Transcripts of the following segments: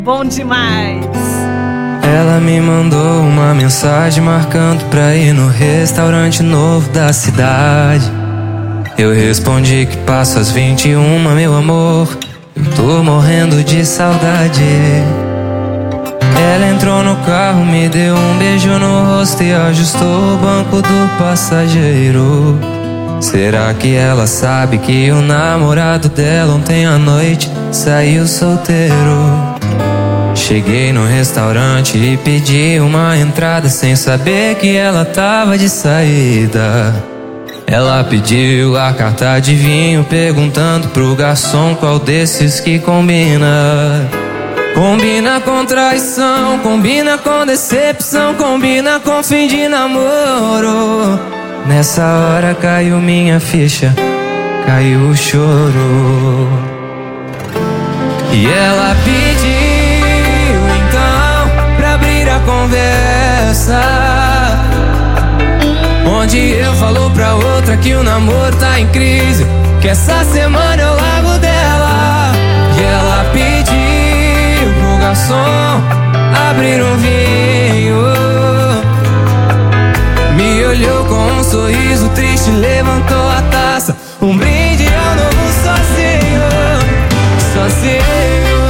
Bom demais. Ela me mandou uma mensagem marcando pra ir no restaurante novo da cidade. Eu respondi que passo às 21, meu amor, eu tô morrendo de saudade. Ela entrou no carro, me deu um beijo no rosto e ajustou o banco do passageiro. Será que ela sabe que o namorado dela ontem à noite saiu solteiro? Cheguei no restaurante e pedi uma entrada sem saber que ela tava de saída. Ela pediu a carta de vinho, perguntando pro garçom qual desses que combina. Combina com traição, combina com decepção, combina com fim de namoro. Nessa hora caiu minha ficha, caiu o choro. E ela pediu então pra abrir a conversa, onde eu falo pra outra que o namoro tá em crise, que essa semana eu largo dela. E ela pediu pro garçom abrir um vinho, me olhou com um sorriso triste, levantou a taça, um brinde ao novo sozinho, sozinho.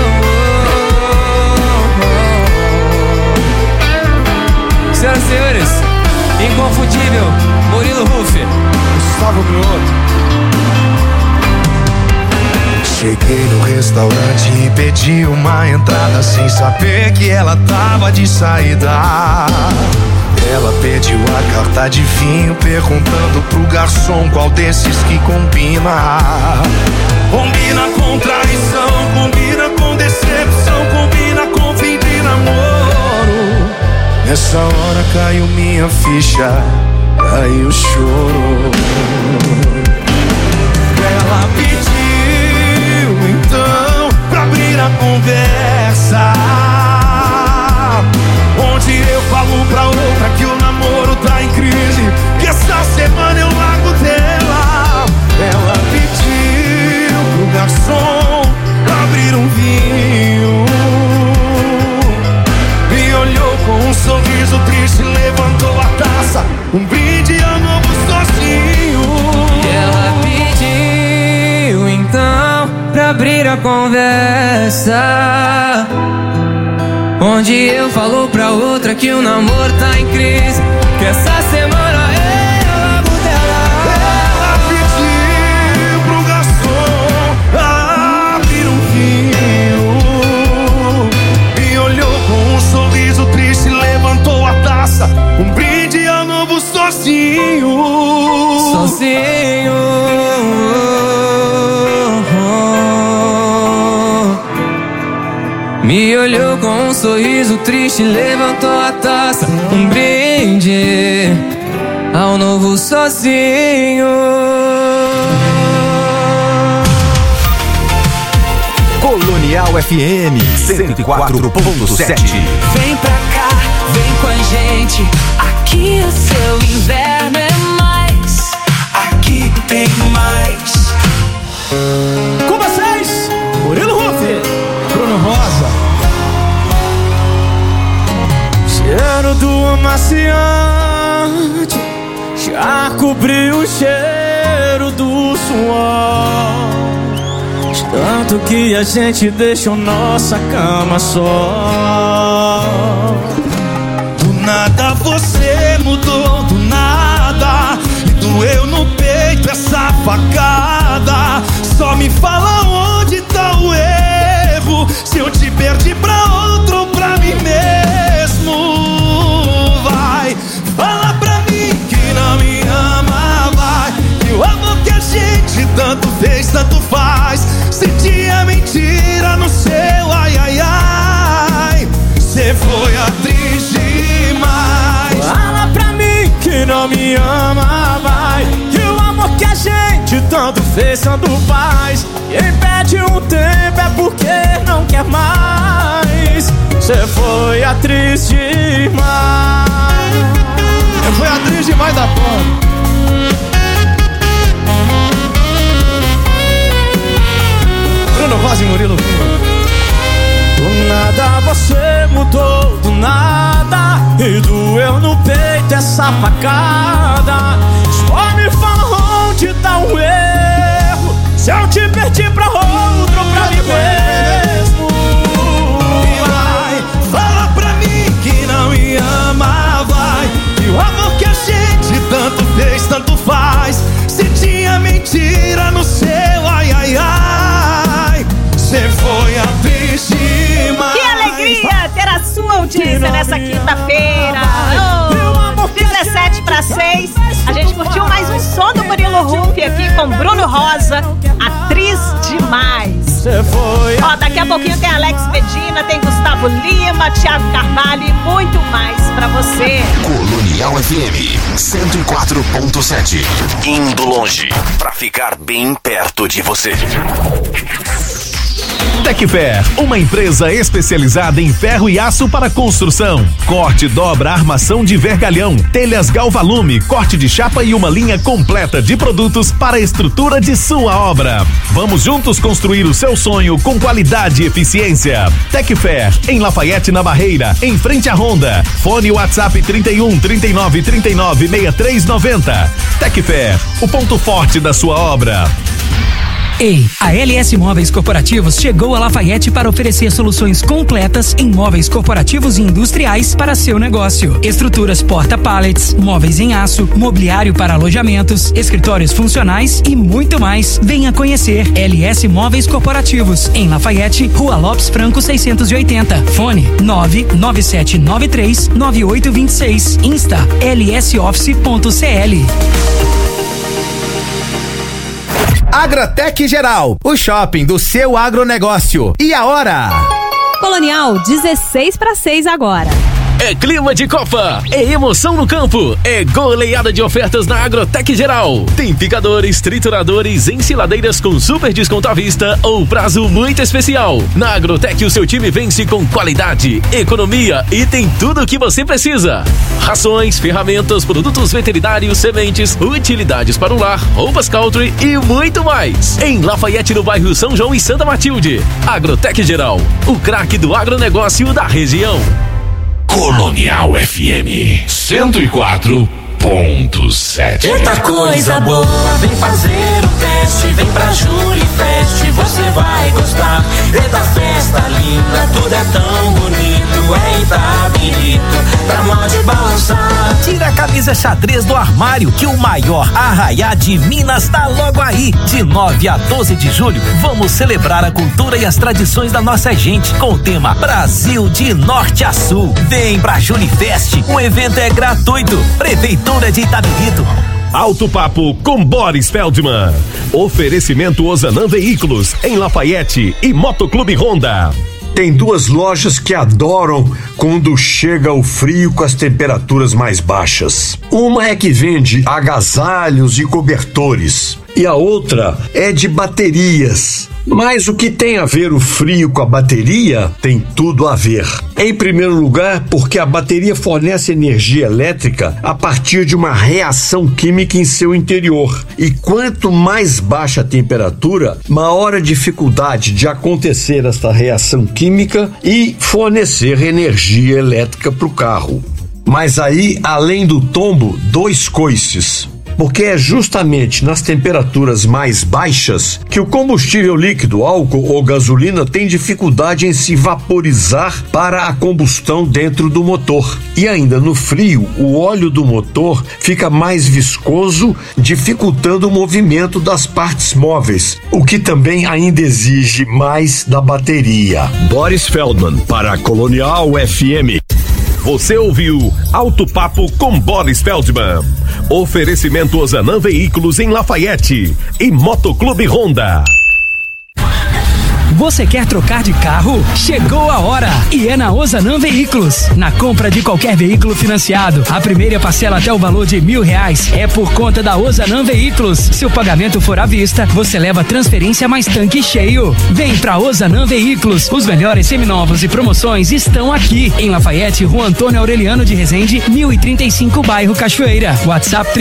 Senhoras e senhores, inconfundível Murilo Huff, Gustavo Mioto. Cheguei no restaurante e pedi uma entrada sem saber que ela tava de saída. Ela pediu a carta de vinho, perguntando pro garçom qual desses que combina. Combina com traição, combina com decepção, combina com fim de namoro. Nessa hora caiu minha ficha, caiu o choro. Ela pediu então pra abrir a conversa, onde eu falo pra outra que o namoro tá em crise, que essa semana eu largo dela. Ela pediu pro garçom abrir um vinho, me olhou com um sorriso triste, levantou a taça, um brinde ao novo sozinho. E ela pediu então pra abrir a conversa, onde eu falo pra outra que o namoro tá em crise, que essa semana eu largo dela. Ela pediu pro garçom abrir um vinho, me olhou com um sorriso triste, levantou a taça, um brinde ao novo sozinho. Sozinho. Me olhou com um sorriso triste, levantou a taça, um brinde ao novo sozinho. Colonial FM 104.7. Vem pra cá, vem com a gente. Aqui o seu inverno é mais. Aqui tem mais. Com vocês, Murilo Huff, Bruno Rosa. Cheiro do amaciante já cobriu o cheiro do suor, de tanto que a gente deixou nossa cama só. Do nada você mudou, do nada, e doeu no peito essa facada. Só me fala onde tá o erro, se eu te perdi pra outro ou pra mim mesmo. Vai, fala pra mim que não me ama, vai, que o amor que a gente tanto fez, tanto faz. Senti a mentira no seu ai, ai, ai. Cê foi atriz demais. Fala pra mim que não me ama, vai, que o amor que a gente tanto fez, tanto faz. Quem pede um tempo é porque não quer mais. Cê foi atriz demais. Eu fui atriz demais da porra. Bruno Rosa e Murilo. Do e doeu no peito essa facada. Só me fala onde tá o erro, se eu te perdi pra outro, pra mim mesmo. E vai, fala pra mim que não me ama, vai, que o amor que a gente tanto fez, tanto faz. Se tinha mentira no seu ai, ai, ai, cê foi a triste demais. Que alegria ter a sua audiência nessa quinta-feira. 17:06. A gente curtiu mais um som do Murilo Huff aqui com Bruno Rosa, atriz demais. Ó, daqui a pouquinho tem Alex Medina, tem Gustavo Lima, Thiago Carvalho e muito mais pra você. Colonial FM 104.7. Indo longe pra ficar bem perto de você. Tecfer, uma empresa especializada em ferro e aço para construção. Corte, dobra, armação de vergalhão, telhas Galvalume, corte de chapa e uma linha completa de produtos para a estrutura de sua obra. Vamos juntos construir o seu sonho com qualidade e eficiência. Tecfer, em Lafayette, na Barreira, em frente à Honda. Fone WhatsApp 31 39 39 63 90. Tecfer, o ponto forte da sua obra. Ei, a LS Móveis Corporativos chegou a Lafayette para oferecer soluções completas em móveis corporativos e industriais para seu negócio. Estruturas porta-pallets, móveis em aço, mobiliário para alojamentos, escritórios funcionais e muito mais. Venha conhecer LS Móveis Corporativos em Lafayette, Rua Lopes Franco 680. Fone 997939826. Insta lsoffice.cl. Agratec Geral, o shopping do seu agronegócio. E a hora? Colonial, 16:06 agora. É clima de Copa, é emoção no campo, é goleada de ofertas na Agrotec Geral. Tem picadores, trituradores, ensiladeiras com super desconto à vista ou prazo muito especial. Na Agrotec o seu time vence com qualidade, economia e tem tudo o que você precisa. Rações, ferramentas, produtos veterinários, sementes, utilidades para o lar, roupas country e muito mais. Em Lafayette, no bairro São João e Santa Matilde. Agrotec Geral, o craque do agronegócio da região. Colonial FM 104.7. Eita coisa boa, vem fazer o teste, vem pra Julifest, você vai gostar. Eita festa linda, tudo é tão bonito, é Itabirito, pra mó de balançar. Tira a camisa xadrez do armário, que o maior arraiá de Minas tá logo aí. De 9 a 12 de julho, vamos celebrar a cultura e as tradições da nossa gente, com o tema Brasil de Norte a Sul. Vem pra Julifest, o evento é gratuito. Prefeitura de Itabirito. Alto Papo com Boris Feldman. Oferecimento Ozanam Veículos em Lafayette e Motoclube Honda. Tem duas lojas que adoram quando chega o frio com as temperaturas mais baixas. Uma é que vende agasalhos e cobertores e a outra é de baterias. Mas o que tem a ver o frio com a bateria? Tem tudo a ver. Em primeiro lugar, porque a bateria fornece energia elétrica a partir de uma reação química em seu interior. E quanto mais baixa a temperatura, maior a dificuldade de acontecer esta reação química e fornecer energia elétrica para o carro. Mas aí, além do tombo, dois coices. Porque é justamente nas temperaturas mais baixas que o combustível líquido, álcool ou gasolina, tem dificuldade em se vaporizar para a combustão dentro do motor. E ainda no frio, o óleo do motor fica mais viscoso, dificultando o movimento das partes móveis, o que também ainda exige mais da bateria. Boris Feldman para a Colonial FM. Você ouviu Alto Papo com Boris Feldman. Oferecimento Ozanam Veículos em Lafayette e Motoclube Honda. Você quer trocar de carro? Chegou a hora! E é na Ozanam Veículos. Na compra de qualquer veículo financiado, a primeira parcela até o valor de R$1.000 é por conta da Ozanam Veículos. Se o pagamento for à vista, você leva transferência mais tanque cheio. Vem pra Ozanam Veículos. Os melhores seminovos e promoções estão aqui. Em Lafayette, Rua Antônio Aureliano de Resende, 1035, bairro Cachoeira. WhatsApp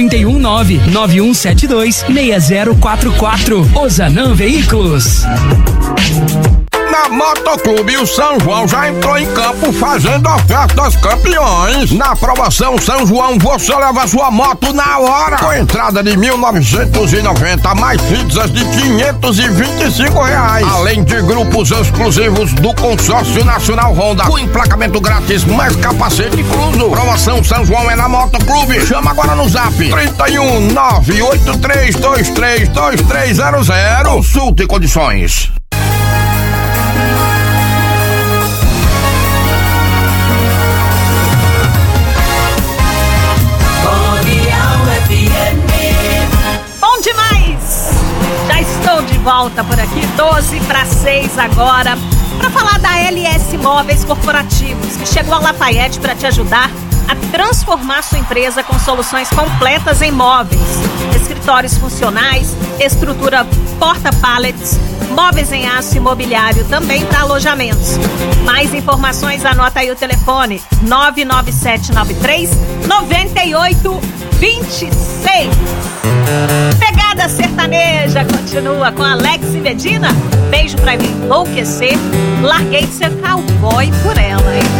31991726044. Ozanam Veículos. na Motoclube, o São João já entrou em campo fazendo ofertas campeões. Na promoção São João, você leva sua moto na hora, com entrada de R$1.990, mais pizzas de R$525. Além de grupos exclusivos do Consórcio Nacional Honda, com emplacamento grátis, mais capacete incluso. Promoção São João é na Motoclube. Chama agora no zap 31 98323 2300. Consulte condições. Bom demais! Já estou de volta por aqui, 5:12 agora, para falar da LS Móveis Corporativos, que chegou a Lafayette para te ajudar a transformar sua empresa com soluções completas em móveis, escritórios funcionais, estrutura porta-pallets, móveis em aço e mobiliário também para alojamentos. Mais informações, anota aí o telefone 99793-9826. Pegada sertaneja continua com Alex e Medina. Beijo pra me enlouquecer. Larguei de ser cowboy por ela, hein?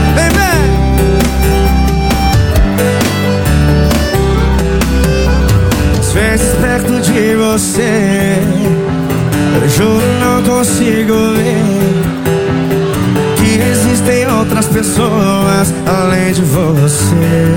Às vezes perto de você, eu juro não consigo ver que existem outras pessoas além de você.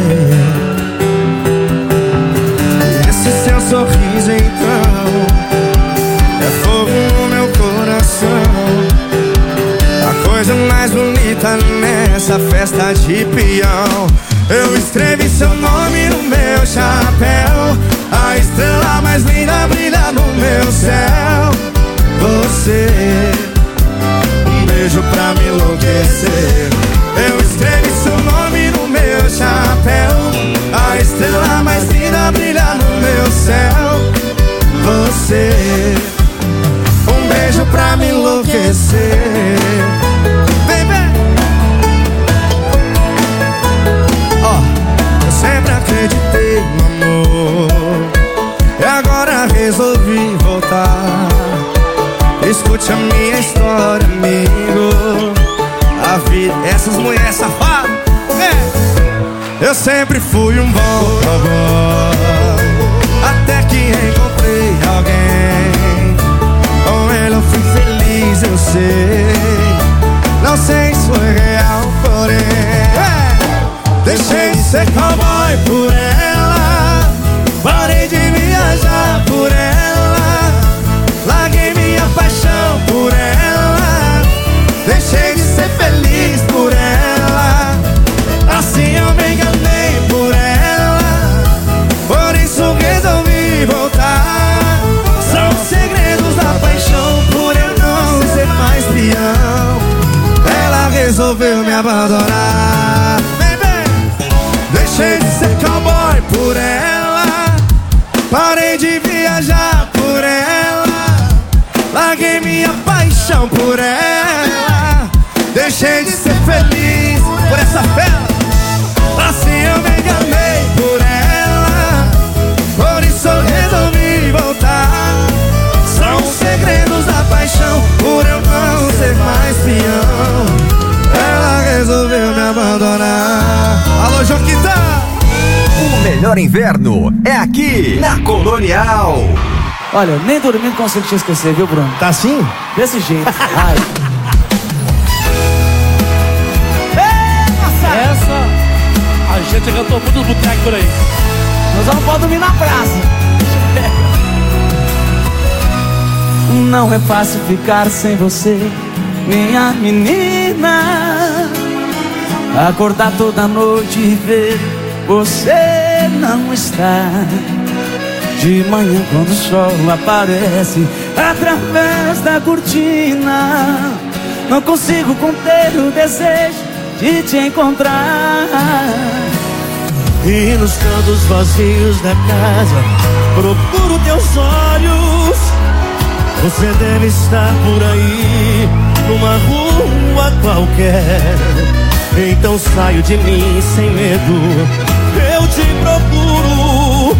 Esse seu sorriso então é fogo no meu coração, a coisa mais bonita nessa festa de peão. Eu escrevi seu nome no meu chapéu, a estrela mais linda brilha no meu céu. Você, um beijo pra me enlouquecer. Eu escrevi seu nome no meu chapéu, a estrela mais linda brilha no meu céu. Você, um beijo pra me enlouquecer. Sempre acreditei no amor e agora resolvi voltar. Escute a minha história, amigo. A vida, essas mulheres safadas, eu sempre fui um bom boy, até que encontrei alguém. Com ele eu fui feliz, eu sei. Não sei se foi real, porém deixei de ser cowboy por ela, parei de viajar por ela, larguei minha paixão por ela, deixei de ser feliz por ela. Assim eu me enganei por ela, por isso resolvi voltar. São segredos da paixão, por eu não ser mais peão. Ela resolveu me abandonar. Deixei de ser cowboy por ela, parei de viajar por ela, larguei minha paixão por ela, deixei de ser feliz por essa fera. Assim eu me enganei por ela, por isso eu resolvi voltar. São segredos da paixão, por eu não ser mais peão. Ela resolveu me abandonar. Alô, Joquita! O melhor inverno é aqui na Colonial. Olha, nem dormindo consigo te esquecer, viu, Bruno? Tá assim? Desse jeito. Ai. Essa a gente cantou muito boteco por aí. Nós não podemos dormir na praça. Não é fácil ficar sem você, minha menina. Acordar toda noite e ver você não está. De manhã quando o sol aparece através da cortina, não consigo conter o desejo de te encontrar. E nos cantos vazios da casa procuro teus olhos. Você deve estar por aí, numa rua qualquer. Então saio de mim sem medo, eu te procuro,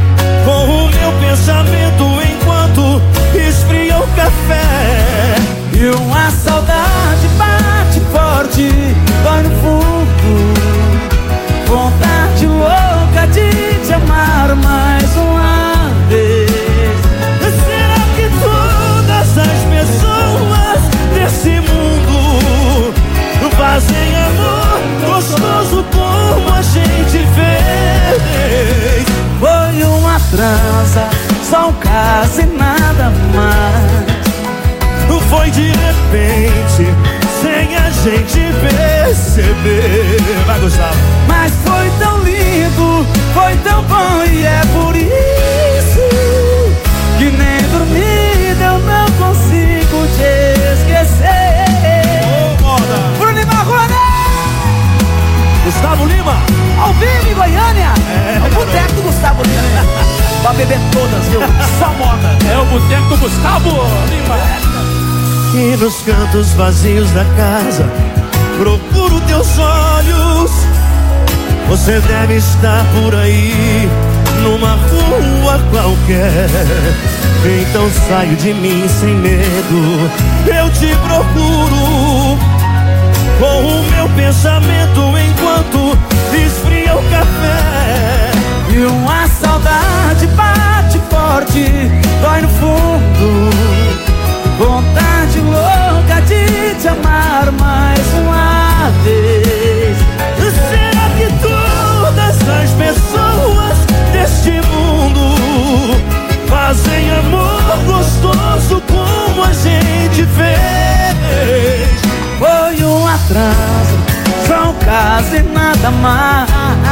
com o meu pensamento enquanto esfria o café. E uma saudade bate forte, dói no fundo. Vontade louca de te amar mais uma vez. Será que todas as pessoas desse mundo fazem amor gostoso como a gente fez? Foi uma transa, só um caso e nada mais. Foi de repente, sem a gente perceber. Vai, Gustavo. Mas foi tão lindo, foi tão bom, e é por isso que nem dormida eu não consigo te esquecer. Bruno Lima Rouanet, Gustavo Lima, ao vivo em Goiânia. É o boteco do Gustavo Lima. Pra beber todas, viu? Só moda. É o boteco do Gustavo Lima. E nos cantos vazios da casa procuro teus olhos. Você deve estar por aí, numa rua qualquer. Então saio de mim sem medo, eu te procuro, com o meu pensamento enquanto esfria o café. E uma saudade bate forte, dói no fundo. Vontade louca de te amar mais uma vez. Será que todas as pessoas deste mundo fazem amor gostoso como a gente fez? Foi um atraso, só um caso e nada mais.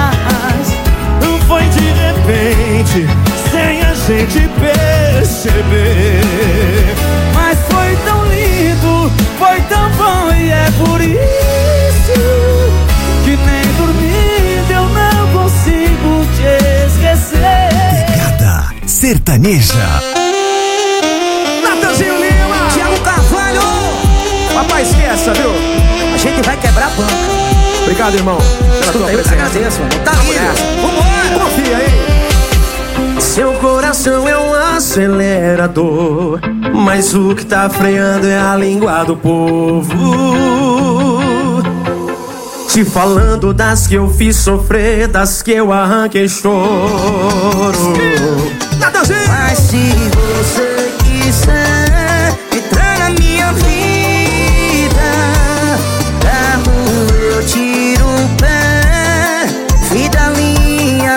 Foi de repente, sem a gente perceber. Mas foi tão lindo, foi tão bom, e é por isso que nem dormindo eu não consigo te esquecer. Pegada sertaneja. Natanzinho Lima, Thiago Carvalho. Papai, esqueça, viu? A gente vai quebrar a banca. Obrigado, irmão. Escuta, eu que agradeço, mano. Tá lindo. Vambora. Confia aí. Seu coração é um acelerador, mas o que tá freando é a língua do povo. Te falando das que eu fiz sofrer, das que eu arranquei choro. Mas se você quiser entrar na minha vida, eu tiro um pé, vida linha.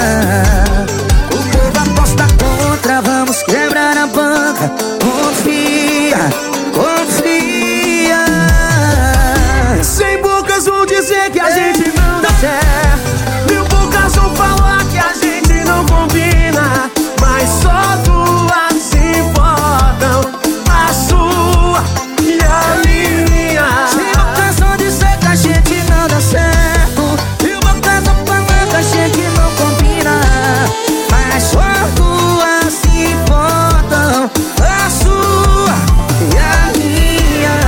O povo aposta contra, vamos quebrar a banca. Confia, confia. Sem bocas vão dizer que a gente não dá certo, mil bocas vão falar que a gente não combina, mas só duas se importam, a sua e a minha. Sem bocas vão dizer que a gente não dá certo, mil bocas vão falar que a gente não combina, mas só duas se importam, a sua e a minha.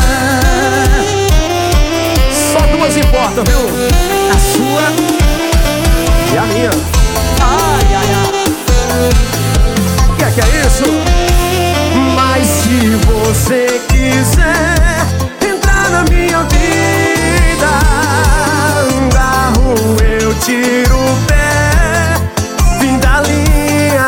Só duas importam, viu? A sua e a minha. Ai, ai, ai. Que é isso? Mas se você quiser entrar na minha vida, agarro, eu tiro o pé, fim da linha.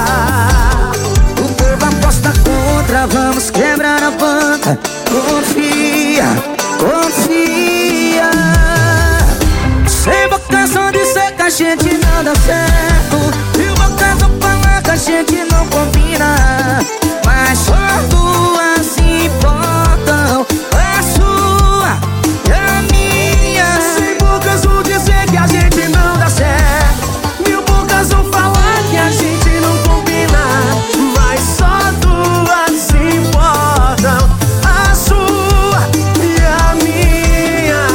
O povo aposta contra, vamos quebrar a banca. Confia, confia. Sem vocação de ser que a gente não dá certo, e vocação falar que a gente não combina, mas só duas se importam, a sua e a minha. Sem bocas vão dizer que a gente não dá certo, mil bocas vão falar que a gente não combina, mas só duas se importam, a sua e a minha.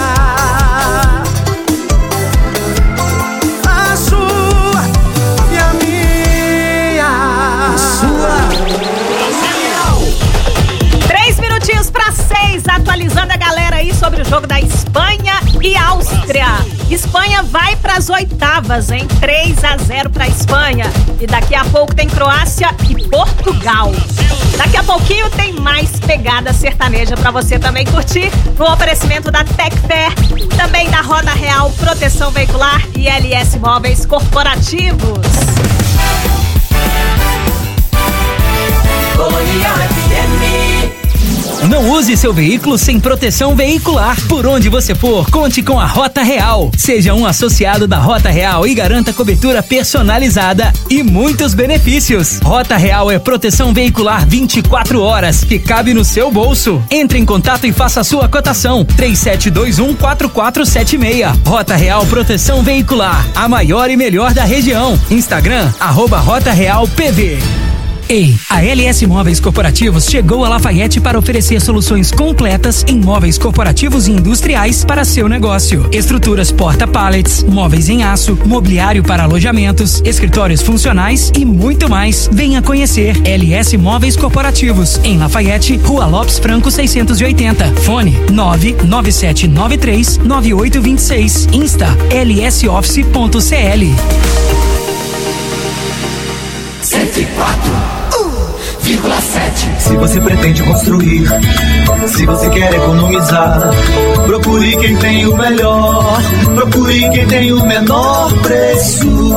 A sua e a minha. A sua. 3 minutinhos para 6, atualizando a galera aí sobre o jogo da Espanha e Áustria. Espanha vai para as oitavas, hein? 3-0 para Espanha. E daqui a pouco tem Croácia e Portugal. Daqui a pouquinho tem mais pegada sertaneja para você também curtir, no oferecimento da Tecfer, também da Roda Real Proteção Veicular e LS Móveis Corporativos. Colonial FM. Não use seu veículo sem proteção veicular. Por onde você for, conte com a Rota Real. Seja um associado da Rota Real e garanta cobertura personalizada e muitos benefícios. Rota Real é proteção veicular 24 horas que cabe no seu bolso. Entre em contato e faça a sua cotação. 3721-4476. Rota Real Proteção Veicular, a maior e melhor da região. Instagram, @RotaRealPV. Ei, a LS Móveis Corporativos chegou a Lafayette para oferecer soluções completas em móveis corporativos e industriais para seu negócio. Estruturas porta-pallets, móveis em aço, mobiliário para alojamentos, escritórios funcionais e muito mais. Venha conhecer LS Móveis Corporativos em Lafayette, Rua Lopes Franco 680. Fone 997939826. Insta lsoffice.cl. 104,7. Se você pretende construir, se você quer economizar, procure quem tem o melhor, procure quem tem o menor preço.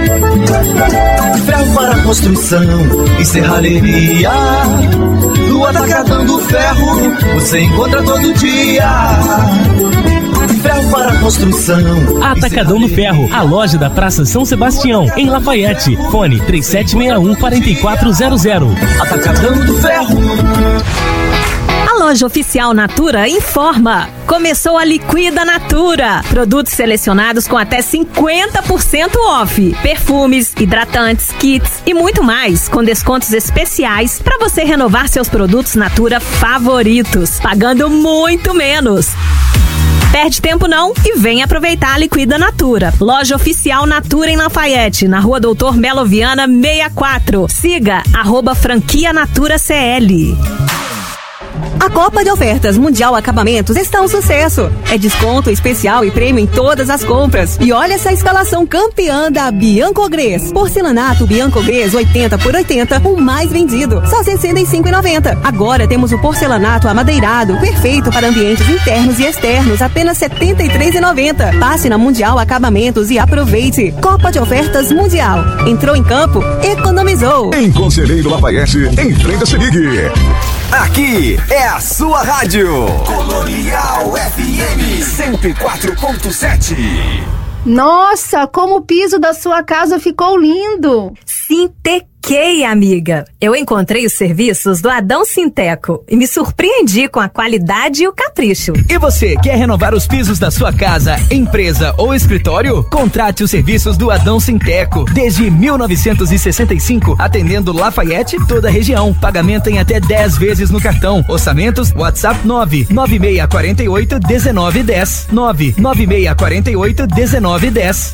Ferro para construção e serralheria, no Atacadão do Ferro você encontra todo dia. Ferro para construção. Atacadão do Ferro, a loja da Praça São Sebastião, em Lafayette. Fone 3761-4400. Atacadão do Ferro. A loja oficial Natura informa. Começou a Liquida Natura. Produtos selecionados com até 50% off. Perfumes, hidratantes, kits e muito mais, com descontos especiais para você renovar seus produtos Natura favoritos, pagando muito menos. Perde tempo não e vem aproveitar a Liquida Natura. Loja oficial Natura em Lafayette, na Rua Doutor Melo Viana 64. Siga @franquia Natura CL. A Copa de Ofertas Mundial Acabamentos está um sucesso. É desconto especial e prêmio em todas as compras. E olha essa escalação campeã da Biancogres. Porcelanato Biancogres 80 por 80, o mais vendido, só R$ 65,90. Agora temos o porcelanato amadeirado, perfeito para ambientes internos e externos, apenas R$ 73,90. Passe na Mundial Acabamentos e aproveite. Copa de Ofertas Mundial. Entrou em campo, economizou. Em Conselheiro Lafayette, em frente a Serig. Aqui é a sua rádio. Colonial FM 104,7. Nossa, como o piso da sua casa ficou lindo. Sintequei, amiga. Eu encontrei os serviços do Adão Sinteco e me surpreendi com a qualidade e o capricho. E você, quer renovar os pisos da sua casa, empresa ou escritório? Contrate os serviços do Adão Sinteco. Desde 1965, atendendo Lafayette e toda a região. Pagamento em até 10 vezes no cartão. Orçamentos, WhatsApp 99648-1910. 99648-1910.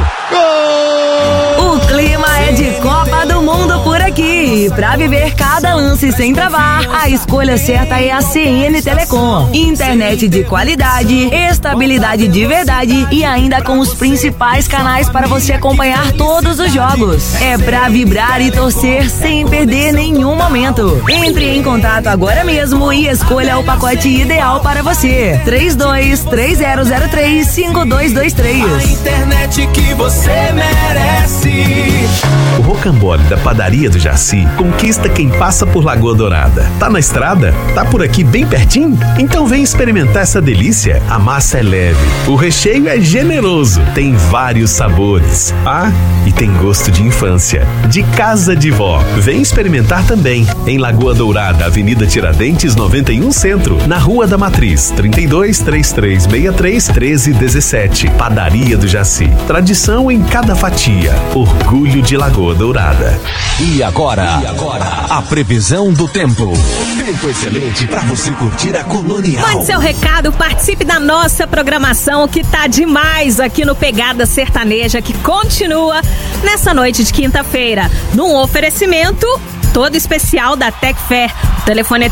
O clima é de Copa do Mundo por aqui. Pra viver cada lance sem travar, a escolha certa é a CN Telecom. Internet de qualidade, estabilidade de verdade e ainda com os principais canais para você acompanhar todos os jogos. É pra vibrar e torcer sem perder nenhum momento. Entre em contato agora mesmo e escolha o pacote ideal para você. 323003-5223. A internet que você merece. O rocambole da Padaria do Jaci conquista quem passa por Lagoa Dourada. Tá na estrada? Tá por aqui bem pertinho? Então vem experimentar essa delícia. A massa é leve, o recheio é generoso, tem vários sabores. Ah, e tem gosto de infância, de casa de vó. Vem experimentar também. Em Lagoa Dourada, Avenida Tiradentes 91 Centro, na Rua da Matriz, 3233631317. Padaria do Jaci. Tradição em cada fatia. Orgulho de Lagoa Dourada. E agora, a previsão do tempo. Tempo excelente para você curtir a Colonial. Mande seu recado, participe da nossa programação que tá demais aqui no Pegada Sertaneja, que continua nessa noite de quinta-feira, num oferecimento todo especial da Tecfer. O telefone é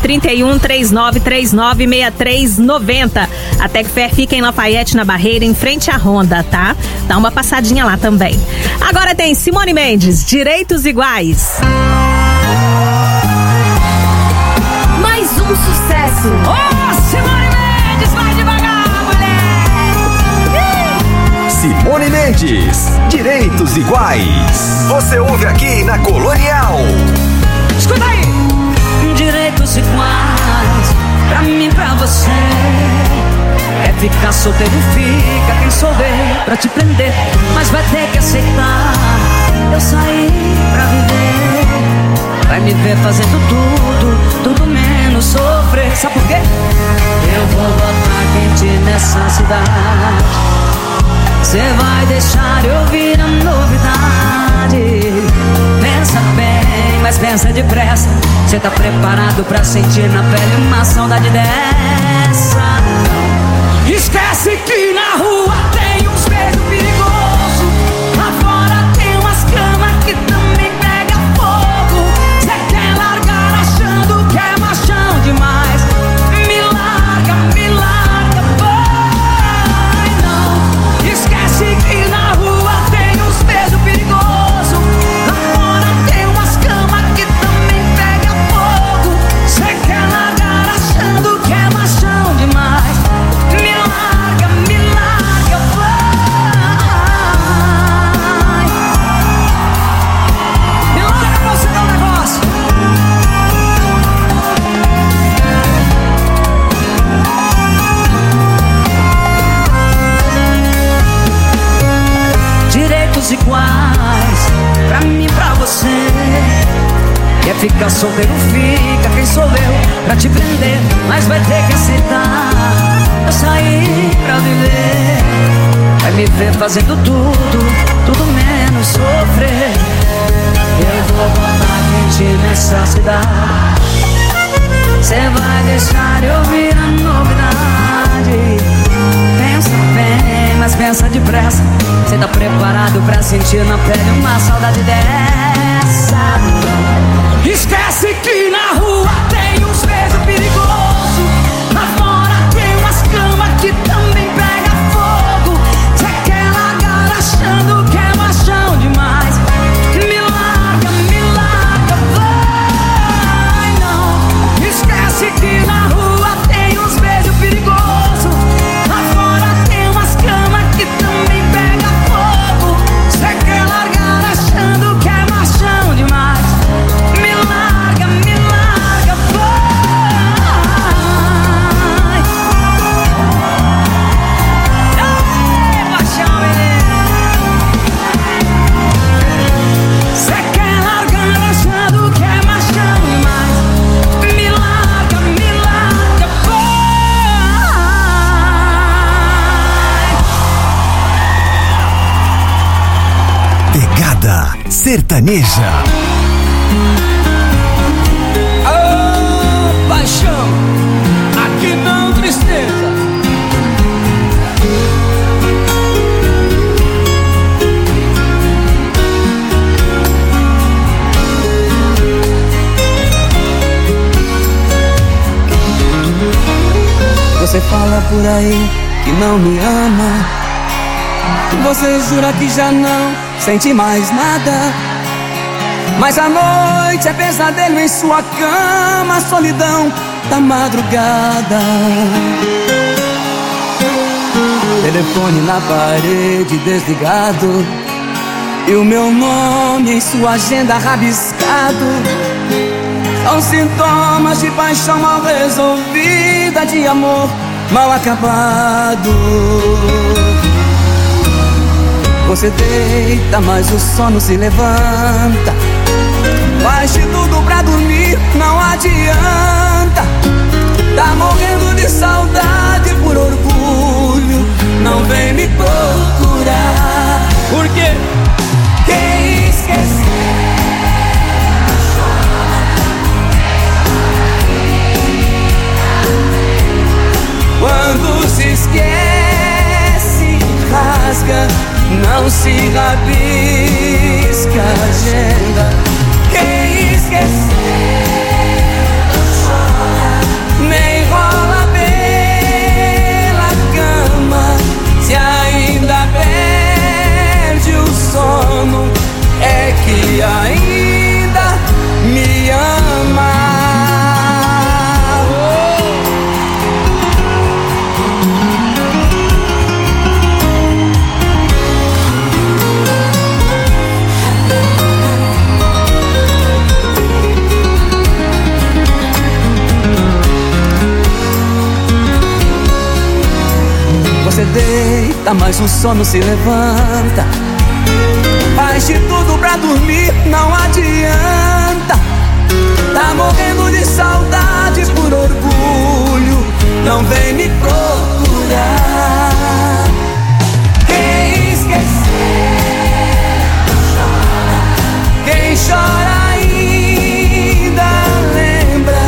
3139396390. A Tecfer fica em Lafayette, na Barreira, em frente à Honda, tá? Dá uma passadinha lá também. Agora tem Simone Mendes, Direitos Iguais. Mais um sucesso. Simone Mendes, vai devagar, mulher! Simone Mendes, Direitos Iguais. Você ouve aqui na Colonial. Escuta aí! Direitos iguais, pra mim, pra você. É ficar solteiro, fica quem souber pra te prender, mas vai ter que aceitar. Eu saí pra viver. Vai me ver fazendo tudo menos sofrer. Sabe por quê? Eu vou botar quente nessa cidade. Cê vai deixar eu vir a novidade. Pensa bem, mas pensa depressa. Cê tá preparado pra sentir na pele uma saudade dessa? Esquece que na rua tem uns beijos perigosos. Lá fora tem umas camas que também pega fogo. Cê quer largar achando que é machão demais. Me larga, vai não. Esquece que na rua tem uns beijos perigosos. Lá fora tem umas camas que também pega fogo. Cê quer largar achando que é machão demais. Me larga, vai. Me larga pra você dar um negócio. Direitos iguais, pra mim, pra você. Quer ficar solteiro, fica quem sou eu pra te prender, mas vai ter que aceitar. Eu saí pra viver. Vai me ver fazendo tudo menos sofrer. Eu vou botar quente nessa cidade. Cê vai deixar eu vir a novidade. Pensa bem, mas pensa depressa. Cê tá preparado pra sentir na pele uma saudade dessa? Esquece que na rua tem uns beijos perigosos. Lá fora tem umas camas que também pega fogo. Cê quer largar achando que é machão demais. Me larga, vai não. Esquece que na rua tem uns beijos perigosos. Lá fora tem umas camas que também pega fogo. Cê quer largar achando que é machão demais. Me larga, vai. Ei, paixão, menino. Cê quer largar achando que é machão demais. Me larga, vai. Pegada sertaneja. Paixão, aqui não tristeza. Você fala por aí que não me ama. Você jura que já não sente mais nada. Mas a noite é pesadelo em sua cama, solidão da madrugada. Telefone na parede desligado e o meu nome em sua agenda rabiscado. São sintomas de paixão mal resolvida, de amor mal acabado. Você deita, mas o sono se levanta. Faz de tudo pra dormir, não adianta. Tá morrendo de saudade, por orgulho não vem me procurar. Por quê? Quem esqueceu quando se esquece, rasga, não se rabisca a agenda. Quem esqueceu deita, mas o sono se levanta. Faz de tudo pra dormir, não adianta. Tá morrendo de saudade por orgulho, não vem me procurar. Quem esquecer chora, quem chora ainda lembra.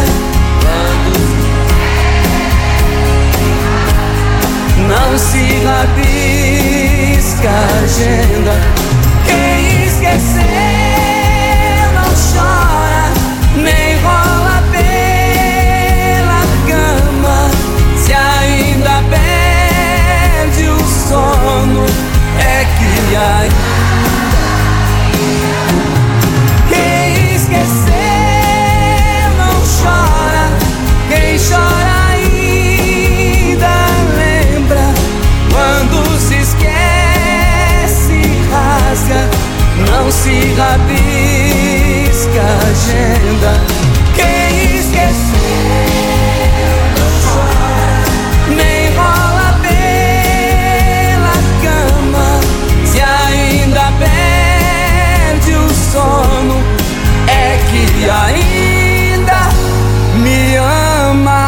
Não se rabisca a agenda. Quem esqueceu não chora, nem rola pela cama. Se ainda perde o sono, é que ainda. Quem esqueceu não chora, quem chora ainda lembra. Quando se esquece, rasga, não se rabisca a agenda. Quem esqueceu não chora, nem rola pela cama. Se ainda perde o sono, é que ainda me ama.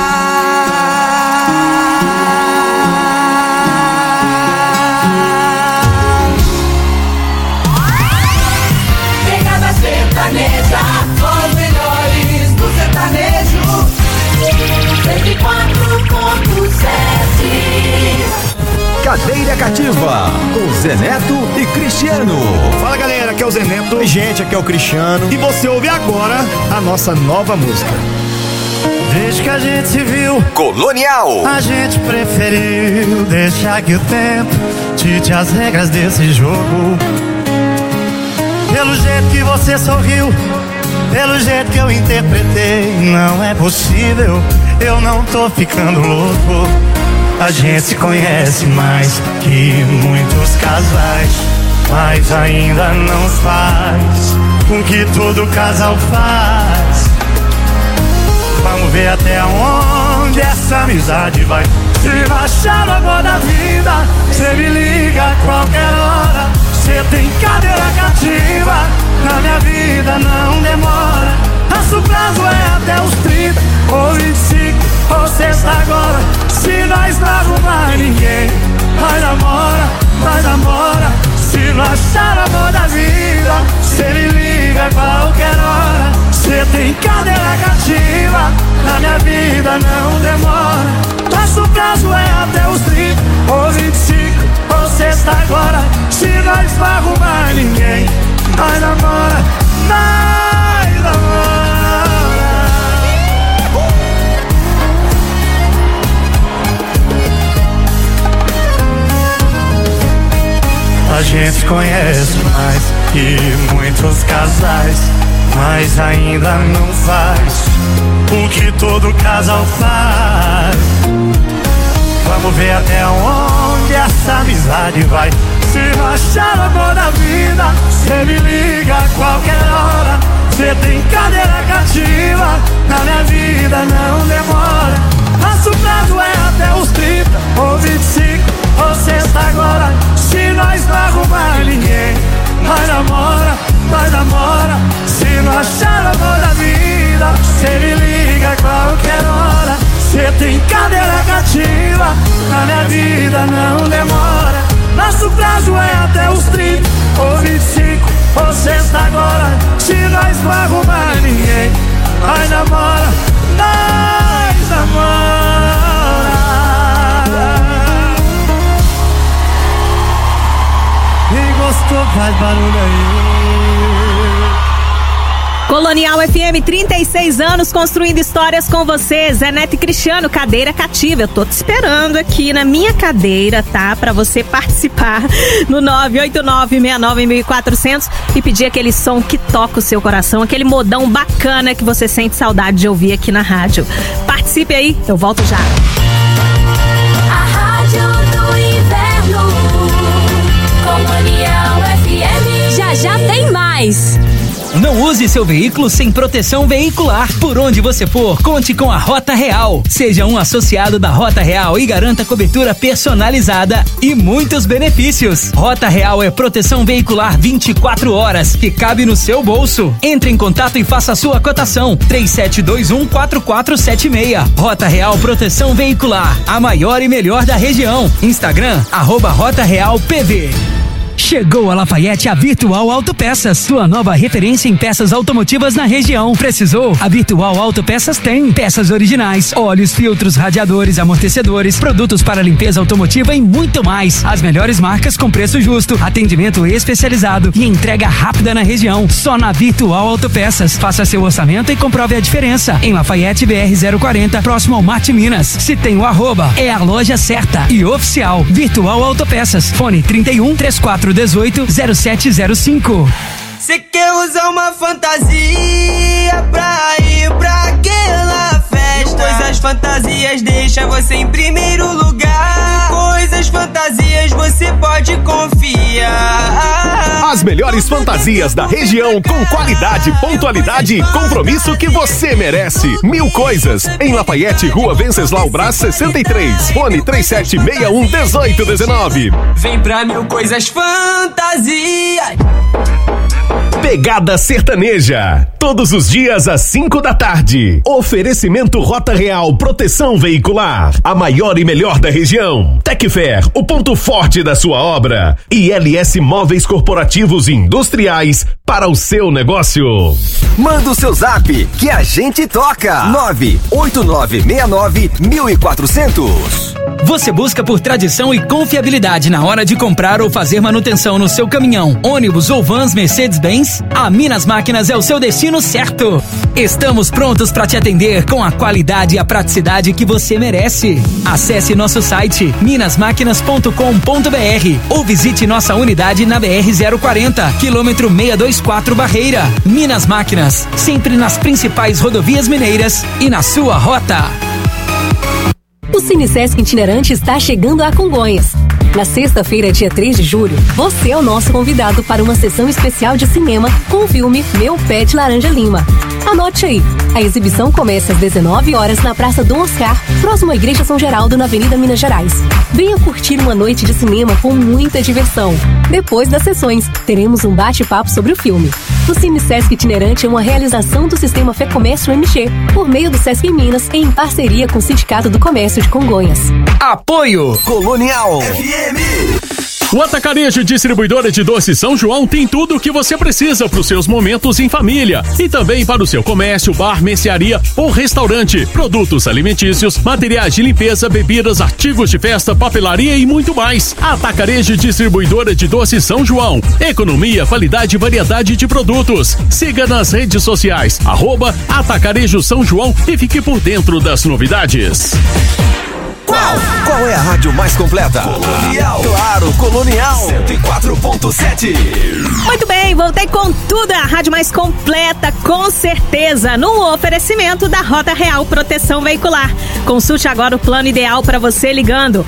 Os melhores do sertanejo 104.7. Cadeira Cativa, com Zé Neto e Cristiano. Fala galera, aqui é o Zé Neto. Oi gente, aqui é o Cristiano. E você ouve agora a nossa nova música. Desde que a gente se viu, Colonial, a gente preferiu deixar que o tempo dite as regras desse jogo. Pelo jeito que você sorriu, pelo jeito que eu interpretei, não é possível, eu não tô ficando louco. A gente se conhece mais que muitos casais, mas ainda não faz o que todo casal faz. Vamos ver até onde essa amizade vai. Se baixar a água da vida, cê me liga a qualquer hora. Cê tem cadeira cativa, na minha vida não demora. Nosso prazo é até os 30 ou 25 ou sexta agora. Se nós não arrumar ninguém, vai namora, vai namora. Se não achar amor da vida, cê me liga a qualquer hora. Cê tem cadeira cativa, na minha vida não demora. Nosso prazo é até os 30 ou 25 ou sexta agora. Se nós não arrumar ninguém, nós namora, nós namora. A gente conhece mais que muitos casais, mas ainda não faz o que todo casal faz. Vamos ver até onde essa amizade vai. Se não achar a amor da vida, cê me liga a qualquer hora. Cê tem cadeira cativa, na minha vida não demora. Nosso prazo é até os 30 ou 25 ou sexta agora. Se nós não arrumar ninguém, nós namora, nós namora. Se não achar a amor da vida, cê me liga a qualquer hora. Cê tem cadeira cativa, na minha vida não demora. Nosso prazo é até os 30 ou 25 ou sexta agora. Se nós não arrumar ninguém, nós namora, nós namora. Quem gostou faz barulho aí. Colonial FM, 36 anos construindo histórias com você. Zé Neto e Cristiano, cadeira cativa. Eu tô te esperando aqui na minha cadeira, tá? Pra você participar no 989-69-1400 e pedir aquele som que toca o seu coração, aquele modão bacana que você sente saudade de ouvir aqui na rádio. Participe aí, eu volto já. A Rádio do Inverno, Colonial FM. Já tem mais. Não use seu veículo sem proteção veicular. Por onde você for, conte com a Rota Real. Seja um associado da Rota Real e garanta cobertura personalizada e muitos benefícios. Rota Real é proteção veicular 24 horas que cabe no seu bolso. Entre em contato e faça a sua cotação. 3721-4476. Rota Real Proteção Veicular, a maior e melhor da região. Instagram, @Rota Real PV. Chegou a Lafayette a Virtual Autopeças, sua nova referência em peças automotivas na região. Precisou? A Virtual Autopeças tem peças originais, óleos, filtros, radiadores, amortecedores, produtos para limpeza automotiva e muito mais. As melhores marcas com preço justo, atendimento especializado e entrega rápida na região. Só na Virtual Autopeças. Faça seu orçamento e comprove a diferença. Em Lafayette BR 040, próximo ao Marte Minas. Se tem o @, é a loja certa e oficial. Virtual Autopeças. Fone 31-3418-0705. Cê quer usar uma fantasia pra ir pra aquela festa? Coisas fantasias deixa você em primeiro lugar. Coisas fantasias você pode confiar. As melhores fantasias da região com qualidade, pontualidade e compromisso que você merece. 1000 Coisas, em Lafayette, Rua Venceslau Brás 63. Fone 3761-1819. Vem pra 1000 Coisas Fantasias. Pegada Sertaneja, todos os dias às 5 da tarde. Oferecimento Rota Real Proteção Veicular, a maior e melhor da região. Tecfer, o ponto forte da sua obra. E LS Móveis Corporativos e Industriais para o seu negócio. Manda o seu zap que a gente toca. 98969-1400. Você busca por tradição e confiabilidade na hora de comprar ou fazer manutenção no seu caminhão, ônibus ou vans Mercedes-Benz? A Minas Máquinas é o seu destino certo. Estamos prontos para te atender com a qualidade e a praticidade que você merece. Acesse nosso site minasmáquinas.com.br ou visite nossa unidade na BR 040, quilômetro 624 Barreira. Minas Máquinas, sempre nas principais rodovias mineiras e na sua rota. O Cine Sesc Itinerante está chegando a Congonhas. Na sexta-feira, dia 3 de julho, você é o nosso convidado para uma sessão especial de cinema com o filme Meu Pet Laranja Lima. Anote aí, a exibição começa às 19 horas na Praça Dom Oscar, próximo à Igreja São Geraldo, na Avenida Minas Gerais. Venha curtir uma noite de cinema com muita diversão. Depois das sessões, teremos um bate-papo sobre o filme. O Cine Sesc Itinerante é uma realização do Sistema Fé Comércio MG, por meio do Sesc Minas, em parceria com o Sindicato do Comércio de Congonhas. Apoio Colonial FM. O Atacarejo Distribuidora de Doces São João tem tudo o que você precisa para os seus momentos em família e também para o seu comércio, bar, mercearia ou restaurante. Produtos alimentícios, materiais de limpeza, bebidas, artigos de festa, papelaria e muito mais. Atacarejo Distribuidora de Doces São João. Economia, qualidade e variedade de produtos. Siga nas redes sociais, @Atacarejo São João e fique por dentro das novidades. Qual é a rádio mais completa? Colonial. Claro, Colonial 104.7. Muito bem, voltei com tudo, a rádio mais completa, com certeza, no oferecimento da Rota Real Proteção Veicular. Consulte agora o plano ideal para você ligando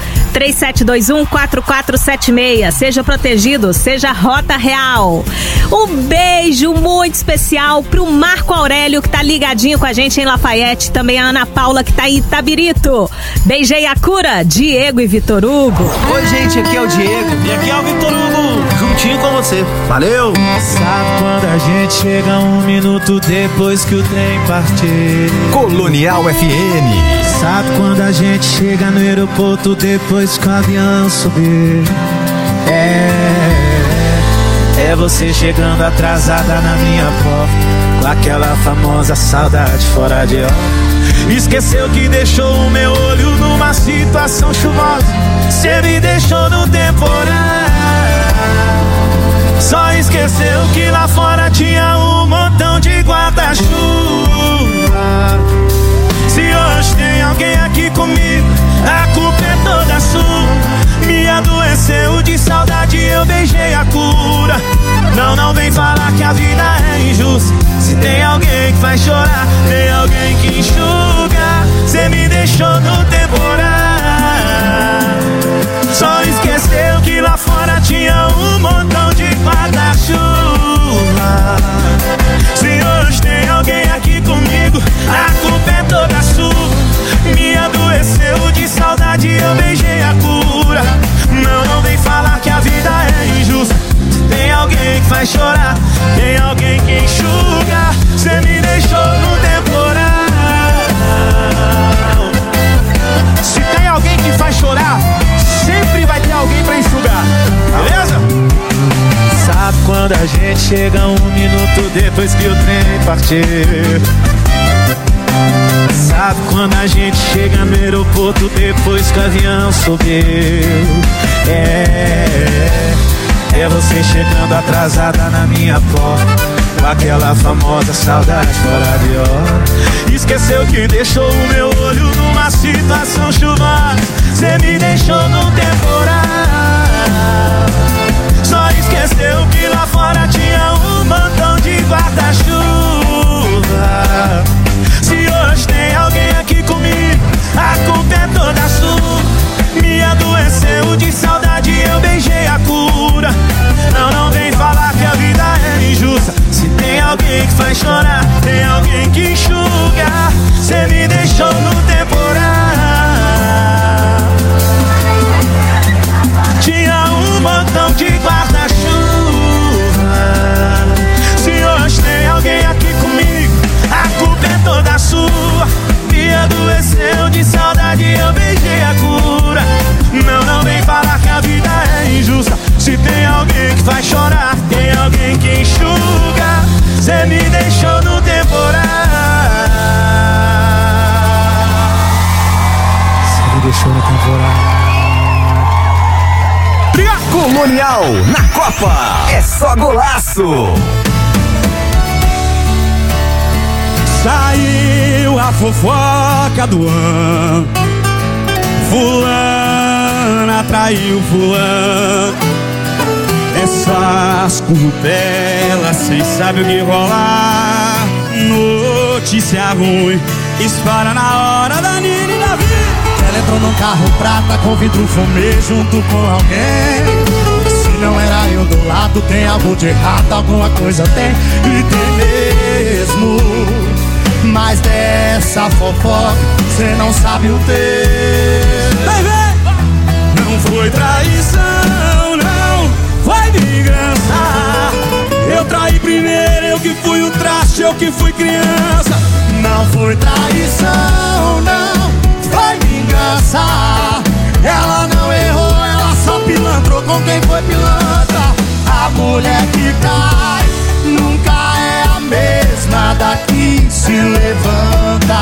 3721-4476. Seja protegido, seja Rota Real. Um beijo muito especial pro Marco Aurélio, que tá ligadinho com a gente em Lafayette, também a Ana Paula, que tá em Itabirito. Beijei a cura, Diego e Vitor Hugo. Oi, gente, aqui é o Diego. E aqui é o Vitor Hugo. Juntinho com você. Valeu! Sabe quando a gente chega 1 minuto depois que o trem partir? Colonial FM. Sabe quando a gente chega no aeroporto depois que o avião subir? É você chegando atrasada na minha porta, com aquela famosa saudade fora de hora. Esqueceu que deixou o meu olho numa situação chuvosa. Cê me deixou no temporal. Só esqueceu que lá fora tinha um montão de guarda-chuva. Se hoje tem alguém aqui comigo, a culpa é toda sua. Me adoeceu de saudade, eu beijei a cura. Não vem falar que a vida é injusta. Se tem alguém que faz chorar, tem alguém que enxuga. Cê me deixou no temporal. Só esqueceu que lá fora tinha um montão de guarda-chuva. Se faz chorar, tem alguém que enxuga. Cê me deixou no temporal. Se tem alguém que faz chorar, sempre vai ter alguém pra enxugar, beleza? Sabe quando a gente chega 1 minuto depois que o trem partiu? Sabe quando a gente chega no aeroporto depois que o avião subiu? É você chegando atrasada na minha porta, com aquela famosa saudade fora de hora. Esqueceu que deixou o meu olho numa situação chuvosa. Cê me deixou no temporal. Só esqueceu que lá fora tinha um montão de guarda-chuva. Se hoje tem alguém aqui comigo, a culpa é toda sua. Me adoeceu de saudade, eu beijei a cura. Não vem falar que a vida é injusta. Se tem alguém que faz chorar, tem alguém que enxuga. Cê me deixou no temporal. Tinha um montão de guarda-chuva. Se hoje tem alguém aqui comigo, a culpa é toda sua. Me adoeceu de saudade, eu beijei a cura. Não vem falar que a vida é injusta. Se tem alguém que faz chorar, tem alguém que enxuga. Cê me deixou no temporal. Cê me deixou no temporal. Colonial na Copa é só golaço. Saiu a fofoca do ano. Fulana traiu fulano. Essas currupelas, cês sabem o que rolar. Notícia ruim espalha na hora da Nina e da vida. Ela entrou num carro prata com vidro fumê junto com alguém. Se não era eu do lado, tem algo de errado, alguma coisa tem. E tem mesmo. Mas dessa fofoca cê não sabe o texto. Não foi traição, não foi vingança. Eu traí primeiro, eu que fui o traste, eu que fui criança. Não foi traição, não foi vingança. Ela não errou, ela só pilantrou com quem foi pilantra. A mulher que cai nunca é a mesma daqui se levanta.